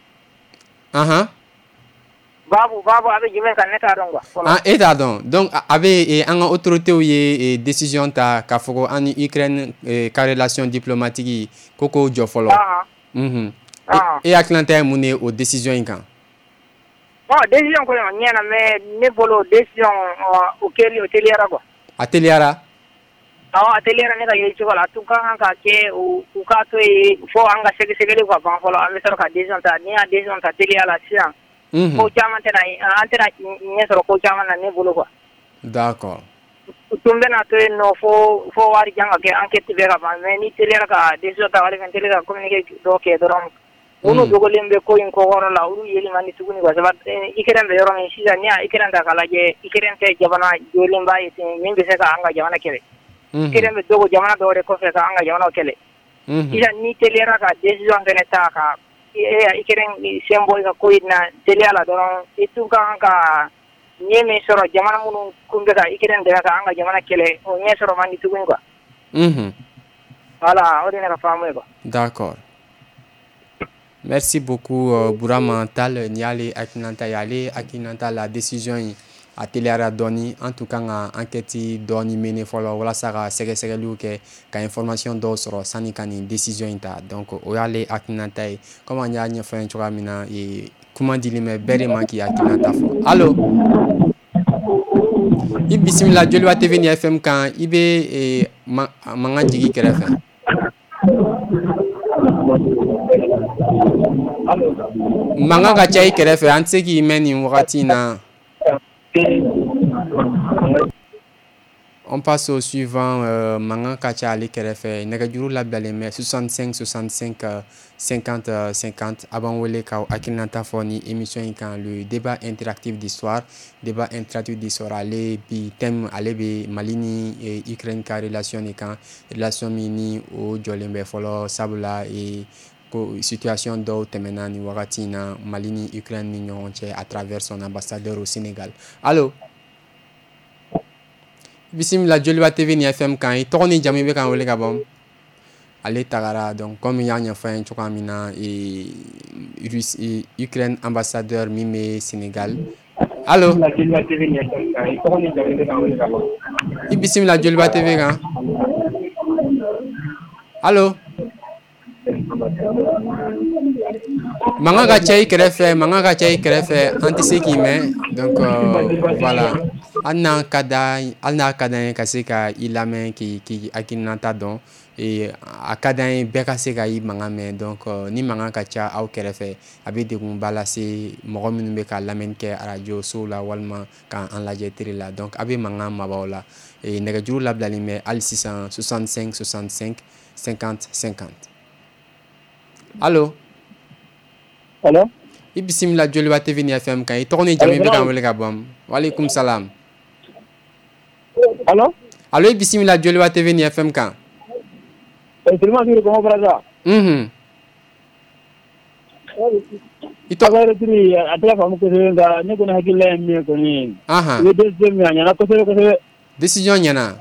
Babu a bɛ jumɛn kan ne t'a dɔn quoi. E t'a dɔn donc a bɛ an ka autorités ye décision ta k'a fɔ ko an ni Ukraine ka relation diplomatique ko k'o jɔ fɔlɔ. E hakilina ye mun ye o décision in kan? Bon décision ko ɲɛna mais ne bolo décision o teliyara quoi. A teliyara? Awɔ a teliyara ne ka ye cogo la tun ka kan ka kɛ u k'a to yen fo an ka sɛgɛsɛgɛli ka ban fɔlɔ an bɛ sɔrɔ ka décision ta ni y'a décision ta teliya la sisan. Ko caman an tɛna ɲɛ sɔrɔ ko caman na ne bolo quoi. D'accord. Tun bɛna to yen nɔ fo wari jan ka kɛ enquête bɛɛ ka ban mais ni teliyara ka décision ta wali fɛn teliya ka communiqué dɔ kɛ dɔrɔn minnu dogolen bɛ ko in kɔkɔrɔ la olu yeli man di tuguni quoi sabu Ukraine bɛ yɔrɔ min sisan ni y'a Ukraine ta k'a lajɛ Ukraine tɛ jamana jɔlenba ye ten min bɛ se ka an ka jamana kɛlɛ. Ukraine bɛ dogo jamana dɔw de kɔfɛ ka an ka jamana kɛlɛ. Sisan ni teliyara ka décision fɛnɛ ta ka Ukraine sen bɔ i ka ko in na teliya la dɔrɔn i tun ka kan ka ɲɛ min sɔrɔ jamana minnu kun bɛ ka Ukraine dɛmɛ ka an ka jamana kɛlɛ o ɲɛ sɔrɔ man di tuguni quoi. Voilà o de ne ka faamu ye quoi. D'accord. Merci beaucoup Burama Tall ni y'ale hakilinata ye ale hakilinata la décision in a teliyara dɔɔni an tun kan ka enquête dɔɔni mener fɔlɔ walasa ka sɛgɛsɛgɛliw kɛ ka information dɔw sɔrɔ sanni ka nin décision in ta donc o y'ale hakilinata ye comme an y'a ɲɛfɔ ye cogoya min na kuma dilen bɛ bɛɛ de ma k'i hakilinata fɔ. Allo. I bisimila Joliba TV ni FM kan i bɛ mankan jigi kɛrɛfɛ. Mankan ka ca i kɛrɛfɛ an tɛ se k'i mɛn nin wagati in na. On passe au suivant mankan ka ca ale kɛrɛfɛ nɛgɛjuru labilalen bɛ 65 65 50 50 a b'an wele ka hakilinata fɔ ni émission in kan le débat interactif du soir ale bi thème ale bɛ Mali ni Ukraine ka relation de kan relation min ni o jɔlen bɛ fɔlɔ sabula ko situation dɔw tɛmɛna ni wagati in na Mali ni Ukraine ni ɲɔgɔn cɛ à travers son ambassadeur au Sénégal. Allo. Bisimila Joliba TV ni FM kan i tɔgɔ ni jamu i bɛ k'an wele ka bɔ. Ale tagara donc comme y'a ɲɛfɔ an ye cogoya min na Ukraine ambassadeur min bɛ Sénégal. Allo. I bisimila Joliba TV kan. Allo. Mankan ka ca i kɛrɛfɛ an tɛ se k'i mɛn donc voilà hali n'a ka d'an ye ka se ka i lamɛn k'i hakilinata dɔn a ka d'an ye bɛɛ ka se ka i mankan mɛn donc ni mankan ka ca aw kɛrɛfɛ a bɛ degunba lase mɔgɔ minnu bɛ ka lamɛnni kɛ radio sow la walima k'an lajɛ télé la donc a bɛ mankan mabɔ la nɛgɛjuru labilalen bɛ hali sisan 65 65 50 50. Allo. Allo. I bisimila Joliba TV ni FM kan i tɔgɔ ni jamu i bɛ k'an wele ka bɔ. Walekum salam. Allo. Allo i bisimila Joliba TV ni FM kan. Seulement sur comment Braza. Agora até vamos que da ne kona hakilla mi ko ni. Aha. Le deuxième nyana ko se décision nyana.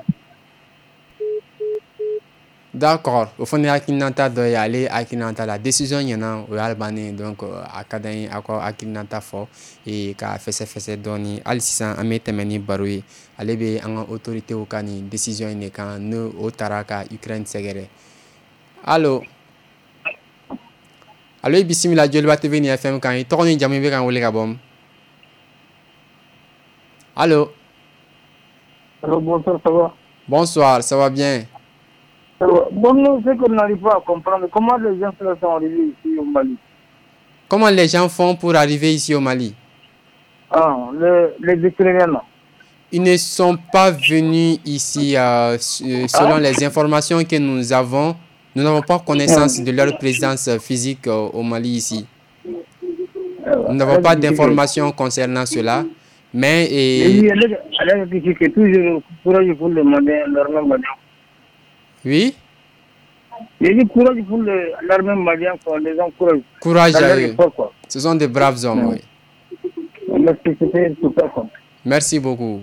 D'accord, au fond akinanta do yale akinanta la décision nyana o albani donc akadai ako akinanta fo et ka fesse doni al 600 ametemeni barui alebe an autorité o kani décision ne kan no o taraka Ukraine segere. Allo bismillah jolba TV ni FM kan to ni jamu be kan wole ka bom. Allo bonsoir, ça va? Bonsoir, ça va bien. Bon, nous, c'est qu'on n'arrive pas à comprendre comment les gens sont arrivés ici au Mali. Comment les gens font pour arriver ici au Mali? Les Ukrainiens. Ils ne sont pas venus ici selon les informations que nous avons. Nous n'avons pas connaissance de leur présence physique au Mali ici. Nous n'avons pas d'informations concernant cela. Mais oui. Il y a courage pour l'armée malienne, les gens courage. Courage à eux. Ce sont des braves hommes, oui. Merci beaucoup.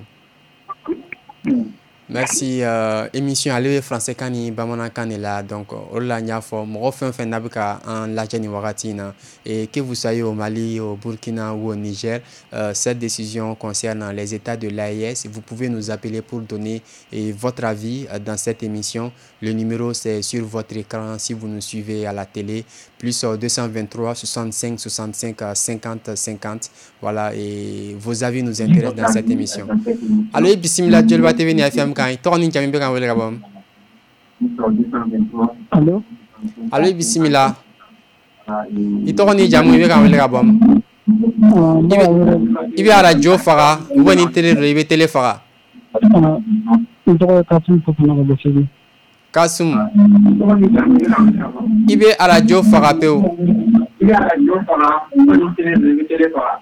Merci. Émission Alieu français kani bamana kanela donc ola nyafo mo fin nabika en lajani wagatina et que vous soyez au Mali, au Burkina ou au Niger, cette décision concerne les États de l'AES. Vous pouvez nous appeler pour donner votre avis dans cette émission. Le numéro c'est sur votre écran si vous nous suivez à la télé, plus 223 65 65 50 50. Voilà, et vos avis nous intéressent dans cette émission. Allô, bismillah Jolba TV ni FM kan toni jami be kan wele gabam. Allô? Allô, bismillah. Itoni jami be kan wele gabam. Ibi ara jo faga, woni télé faga. Kasum. Ibe ara jo faga peu. Ibe ara jo faga, woni télé faga.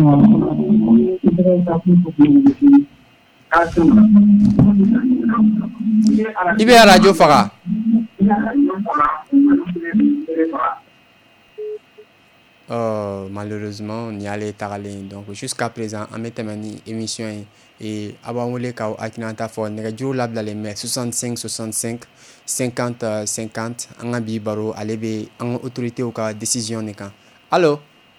Ibe à radio faga. Malheureusement on y allait taralé donc jusqu'à présent en metamani émission et abamole ka akinanta fo ne juro labla les mais 65 65 50 50 en abi baro alebe en autorité ou ka décision ne kan. Allô?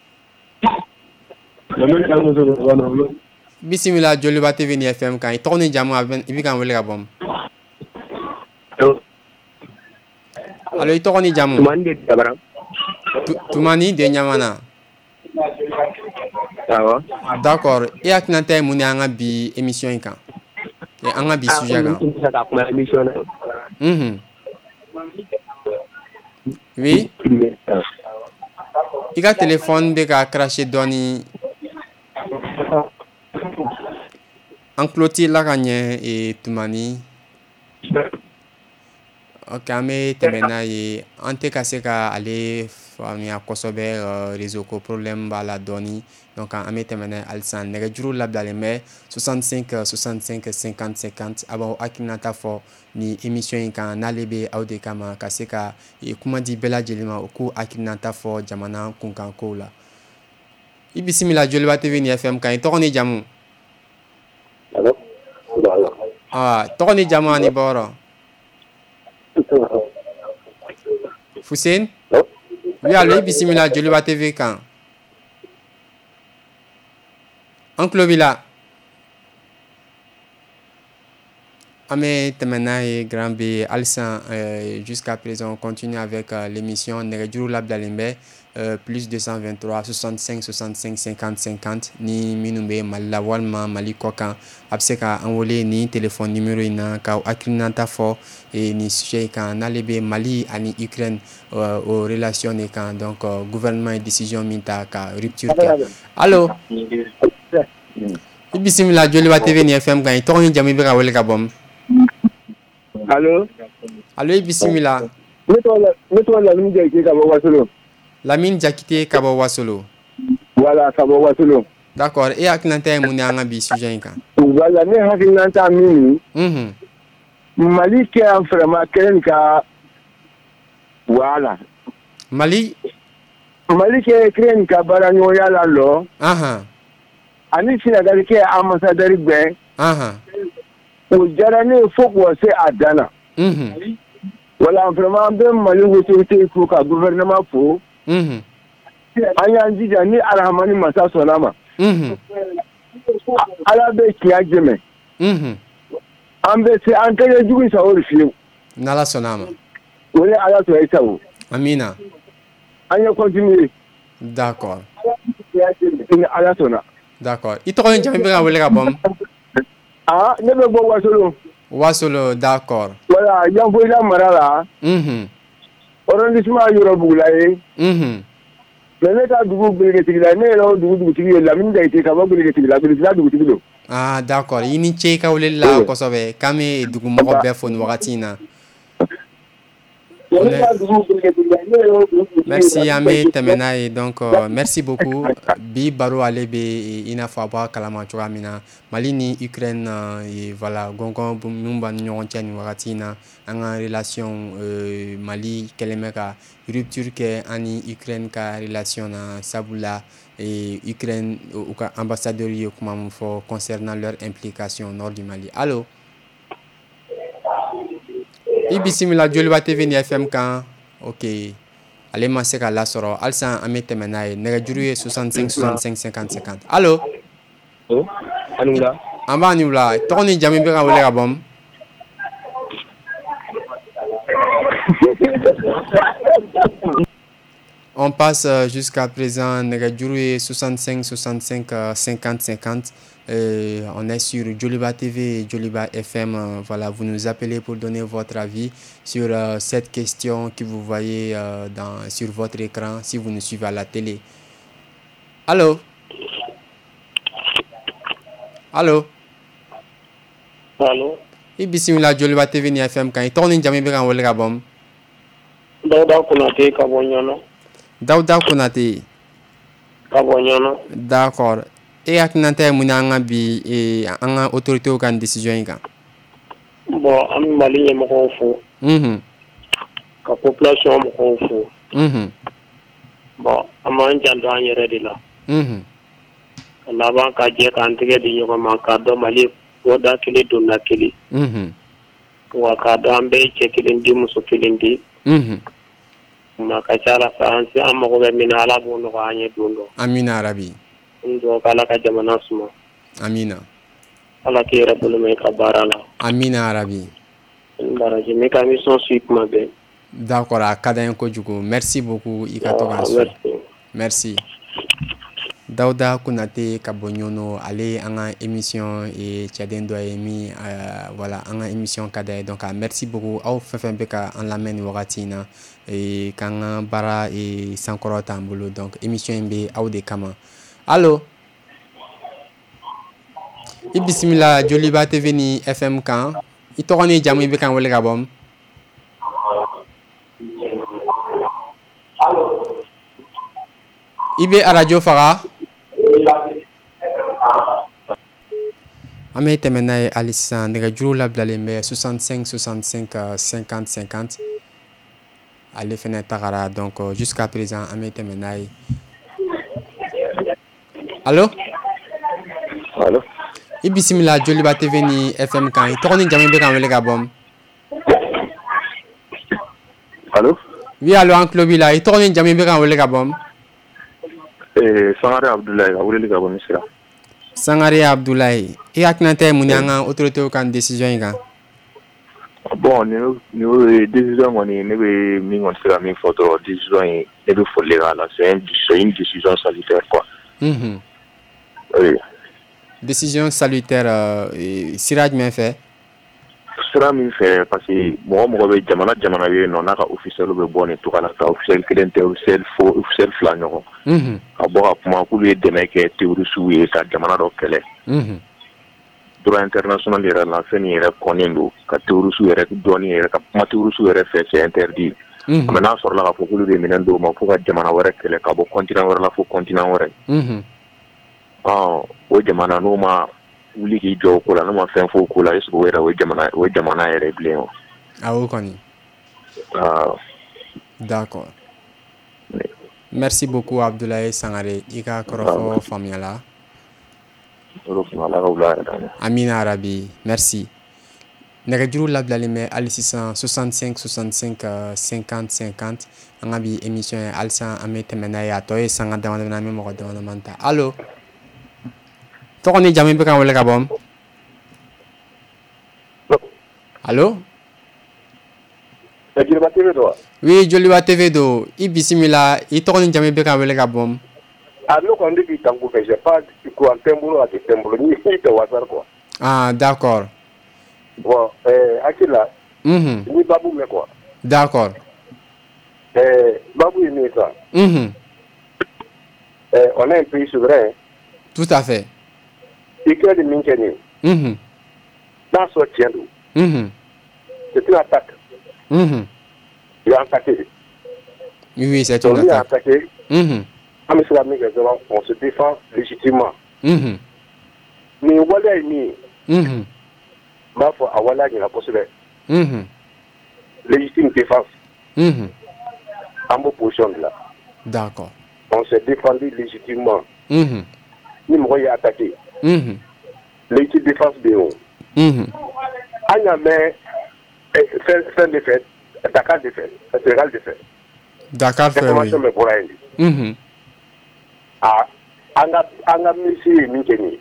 Bismillah Joliba TV ni FM kan toni jamu ibi kan wele gabom. Allo toni jamu Tumani de Nyamana. D'accord. Et aknante muni anga bi émission kan. Et anga bi sujet kan. Oui. Ika téléphone be ka cracher doni en clôture la gagne et Tumani. Ok, mais temena et ante kaseka aller famia kosobe réseau ko problème ba la doni donc en temena alsan ne juro la dans les mais 65 65 50 50 aba akinata fo ni émission kan nalebe aude kama kaseka et comment dit bela jelima ko akinata fo jamana kunkan ko la ibisimila Joliba TV ni FM kan to ni jamu. To ni jamu ani boro. Foussine? Oui, allô, bismillah, Joliba TV quand? Oncle Villa. Amé Temena et Grand B, Alsan, jusqu'à présent, on continue avec l'émission Neredjuru Labdalimbe, plus 223 65 65 50 50, ni Minumbe, Malawalma, Malikokan, Abseka, envolé, ni téléphone numéro ina, Kao Akrinanta fort, et ni sujet quand Nalebe, Mali, ani Ukraine, aux relations et quand donc gouvernement et décision minta, ka rupture. Allô? Bismillah, Joliba TV ni FM, quand il tourne, Jamibera, Welkabom. Allô? Allô, bismillah. Mets-toi la mine Jakite Kabo Wasolo. La mine Jakite Kabo Wasolo. Voilà, Kabo Wasolo. D'accord. Et à Knanta Mounianga bi sujet kan. Voilà, mais à Knanta mini. Mali qui a vraiment quelqu'un. Voilà. Mali. Malike Ukraine ka bara nyoya la lo. Ani Sénégal ke ambassadeur gbe. O jara ne fo ko se adana. Wala vraiment be Mali autorité ko ka gouvernement fo. Anya njija ni alhamani masa sonama. Ala be kiya jeme. Ambe se ankaje jugu sa orfiu. Nala sonama. Wala ala to itawo. Amina. Anya continue. D'accord. Ala sona. D'accord. Ito ko yung jami nga wala ka bom. Nebe bo wasolo. Wasolo, d'accord. Voilà, yanfo ila marala. Arrondissement Yorobula Mais ne ka dugu belegetigila ne yɛrɛ dugu tigi ye Lamini Dayite ka bɔ belegetigila Beletila dugutigi don. D'accord. I ni ce ka wele la kosɛbɛ k'an bɛ dugumɔgɔ bɛɛ fo nin wagati in na. Merci an bɛ tɛmɛ n'a ye donc merci beaucoup bi baro ale bɛ i n'a fɔ a bɔ a kalama cogoya min na Mali ni Ukraine voilà gɔngɔn min b'an ni ɲɔgɔn cɛ nin wagati in na an ka relation Mali kɛlen bɛ ka rupture kɛ an ni Ukraine ka relation na sabula Ukraine u ka ambassadeur ye kuma min fɔ concernant leur implication au nord du Mali. Allo. I bisimila Joliba TV ni FM kan. OK. Ale ma se ka lasɔrɔ halisa an bɛ tɛmɛ n'a ye nɛgɛjuru ye 65 65 50 50. Allo. Anula. An b'a ni wula tɔgɔ ni jamu bɛ ka wele ka bɔ. On passe jusqu'à présent nɛgɛjuru ye 65 65 50 50. On est sur Joliba TV et Joliba FM. Voilà, vous nous appelez pour donner votre avis sur cette question que vous voyez sur votre écran si vous nous suivez à la télé. Allô? Allô? Allô? I bisimila Joliba TV ni FM kan. I tɔgɔ ni jamu bɛ ka wele ka bɔ. Dawuda Konate ka bɔ Ɲɔnɔ. Dawuda Konate. Ka bɔ Ɲɔnɔ. D'accord. E hakilina tɛ mun na an ka bi an ka autorités ka décision in kan? Bon, an bɛ Mali ɲɛmɔgɔw fo. Ka population mɔgɔw fo. Bon, an b'an janto an yɛrɛ de la. Ka laban ka jɛ k'an tɛgɛ di ɲɔgɔn ma k'a dɔn Mali bɔda kelen donna kelen. Wa k'a dɔn an bɛɛ ye cɛ kelen di muso kelen di. Ma ka ca Ala fɛ an mago bɛ min na Ala b'o nɔgɔya an ye don dɔ. Amina arabi. Ala ka jamana suma. Amina. Ala k'i yɛrɛ bolo mɛn ka baara la. Amina arabi. Baraji ne ka émission suit kuma bɛɛ. D'accord, a ka d'an ye kojugu. Merci beaucoup i ka to k'an suit. Merci. Dawuda Konate ka bɔ Ɲɔnɔ ale an ka émission cɛden dɔ ye min voilà an ka émission ka d'a ye donc merci beaucoup aw fɛn fɛn bɛ ka an lamɛn nin wagati in na k'an ka baara sankɔrɔ t'an bolo donc émission in bɛ aw de kama. Allo. I bisimila Joliba TV ni FM kan. I tɔgɔ ni jamu i bɛ kan wele ka bɔ. I bɛ radio faga. An bɛ tɛmɛ n'a ye hali sisan nɛgɛjuru labilalen bɛ 65 65 50 50. Ale fɛnɛ tagara donc jusqu'à présent an bɛ tɛmɛ n'a ye. Allo? Allo? I bisimila Joliba TV ni FM kan. I tɔgɔ ni jamu bɛ kan wele ka bɔ. Allo? Oui, allo an tulo b'i la. I tɔgɔ ni jamu bɛ kan wele ka bɔ. Sangare Abdoulaye ka wele ka bɔ Misira. Sangare Abdoulaye. I hakilina tɛ mun y'an ka autorités kan décision in kan? Bon, ni décision kɔni ne bɛ min kɔni se ka min fɔ dɔrɔn décision in ne bɛ foli k'a la. C'est une décision salutaire quoi. Oui. Décision salutaire sira jumɛn fɛ? Sira min fɛ parce que mɔgɔ bɛ jamana bɛ yen nɔ n'a ka officiel bɛ bɔ nin togo la ka officiel kelen tɛ officiel fila ɲɔgɔn ka bɔ ka kuma k'olu ye dɛmɛ kɛ terroriste ye ka jamana dɔ kɛlɛ. Droit international yɛrɛ la fɛn nin yɛrɛ kɔnnen don ka terroriste yɛrɛ dɔɔnin yɛrɛ ka kuma terroriste yɛrɛ fɛ c'est interdit. Mais n'a sɔrɔla k'a fɔ k'olu de minɛn dɔw ma fo ka jamana wɛrɛ kɛlɛ ka bɔ continent wɛrɛ la fo continent wɛrɛ. O jamana n'o ma wuli k'i jɔ o ko la n'o ma fɛn fɔ o ko la est-ce que o yɛrɛ o jamana yɛrɛ bilen o. Awɔ kɔni. D'accord. Merci beaucoup Abdoulaye Sangare. Ika korofo famiala. Amina Arabi. Merci. Nɛgɛjuru labilalen bɛ hali sisan 65 65 50 50 an ka bi émission ye halisa an bɛ tɛmɛ n'a ye a tɔ ye sanga damadɔ an bɛ mɔgɔ damadɔ ta allo tɔgɔ ni jamu bɛ kan wele ka bɔ allo Joliba TV don wa? Oui, Joliba TV don. I bisimila i tɔgɔ ni jamu bɛ kan wele ka bɔ ne kɔni de b'i tango fɛ j'ai pas courant tɛ n bolo a tɛ n bolo ni tɛ WhatsApp quoi. Ah, d'accord. Bon, Akila, ni Babou mais quoi. D'accord. Babou est né ça. On a un pays souverain. Tout à fait. Et que les Minkeni. Dans ce tien d'eau. C'est une attaque. Il a attaqué. Oui, c'est une attaque. Il a attaqué. On se défend légitimement. Mais voilà, il ma foi, à Walla, il y a la possibilité. Légitime défense. En mon position là. D'accord. On s'est défendu légitimement. Ni moi, il a attaqué. Légitime défense de haut. On a mis fin de fête, Dakar de fête, Sénégal de fête. Dakar fait oui. Ah, on a mis ici Minkeni.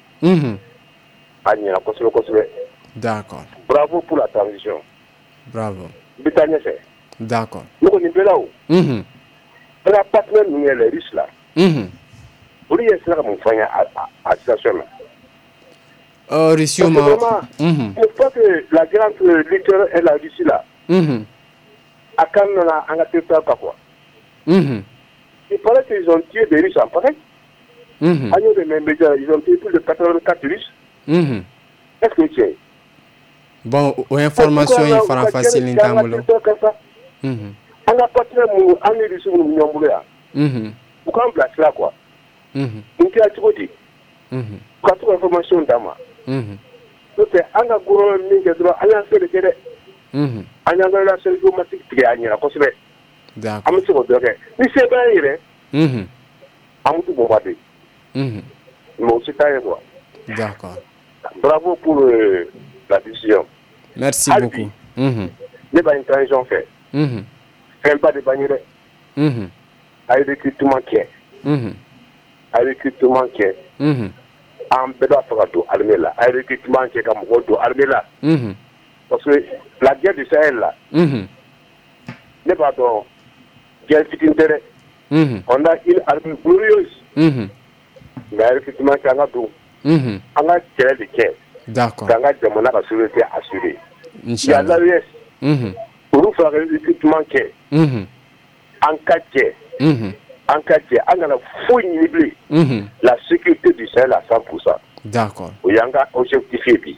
D'accord. Bravo pour la transition. Bravo. D'accord. Nous connaissons là où. On a partenaire nous les Russes là. Pour y être là mon frère à situation là. Russie il faut que la grande littérature est la Russie là. À quand on a fait ça quoi. Il paraît qu'ils ont tué des Russes en pareil. Ils ont tué plus de 84 Russes. Est-ce que tu es? Bon, information il fera facile en tamolo. On a partenaire nous en Russie nous nyombola. Pourquoi on place là quoi? On a tout dit. Quand toute information d'ama. Donc on a gros mingi droit on a fait le kere. On a la seule automatique qui a la possible. D'accord. On se retrouve. Ni c'est pasire. On tout bombarder. Mais c'est pas quoi. D'accord. Bravo pour la décision. Merci beaucoup. Les pas une transition fait. Fais pas de bannière. Avec le recrutement qui est. Avec le recrutement qui est. En béda fagato armée là. Avec le recrutement qui est comme rodo armée là. Parce que la guerre du Sahel là. N'est pas dans guerre fit intérêt. On a une armée glorieuse. Mais avec le recrutement qui a tout. On a tiré de quai. D'accord. Dans la demande à sécurité assurée. Il y a l'AES. Pour faire le recrutement qui est. En cas on a la fouille la sécurité du Sahel à 100%. D'accord. Il y a un objectif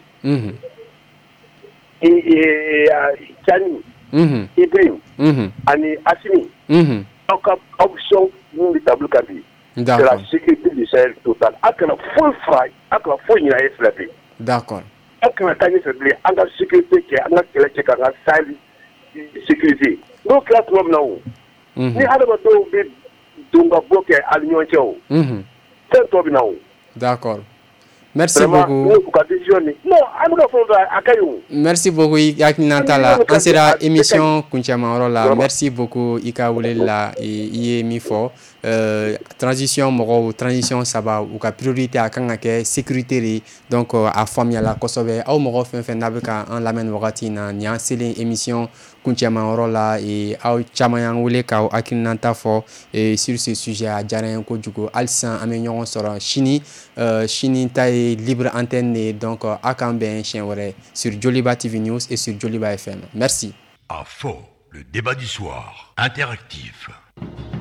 et Tchani, Ibrahim, Ani Assimi, option du tableau Kabi. C'est la sécurité du Sahel totale. À la full fry, à la fouille à SLP. D'accord. À la tani faible, à la sécurité qui est à la Sahel sécurité. Donc là, tout le monde ni adamadenw bɛ donbabɔ kɛ ali ɲɔgɔn cɛ o fɛn tɔ bɛ na o. D'accord. Merci beaucoup. Merci beaucoup Yakinanta la. An sera émission kuncɛma yɔrɔ la. Merci beaucoup i ka weleli la i ye min fɔ transition mɔgɔw transition saba u ka priorité a kan ka kɛ sécurité de donc a faamuyala kosɛbɛ aw mɔgɔ fɛn fɛn n'a bɛ ka an lamɛn wagati na nin y'an selen émission kuncɛma yɔrɔ la aw caman y'an wele k'aw hakilinata fɔ sur ce sujet a diyara n ye kojugu halisa an bɛ ɲɔgɔn sɔrɔ sini ta ye libre antenne donc a k'an bɛn siɲɛ wɛrɛ sur Joliba TV News et sur Joliba FM. Merci. À faux, le débat du soir, interactif.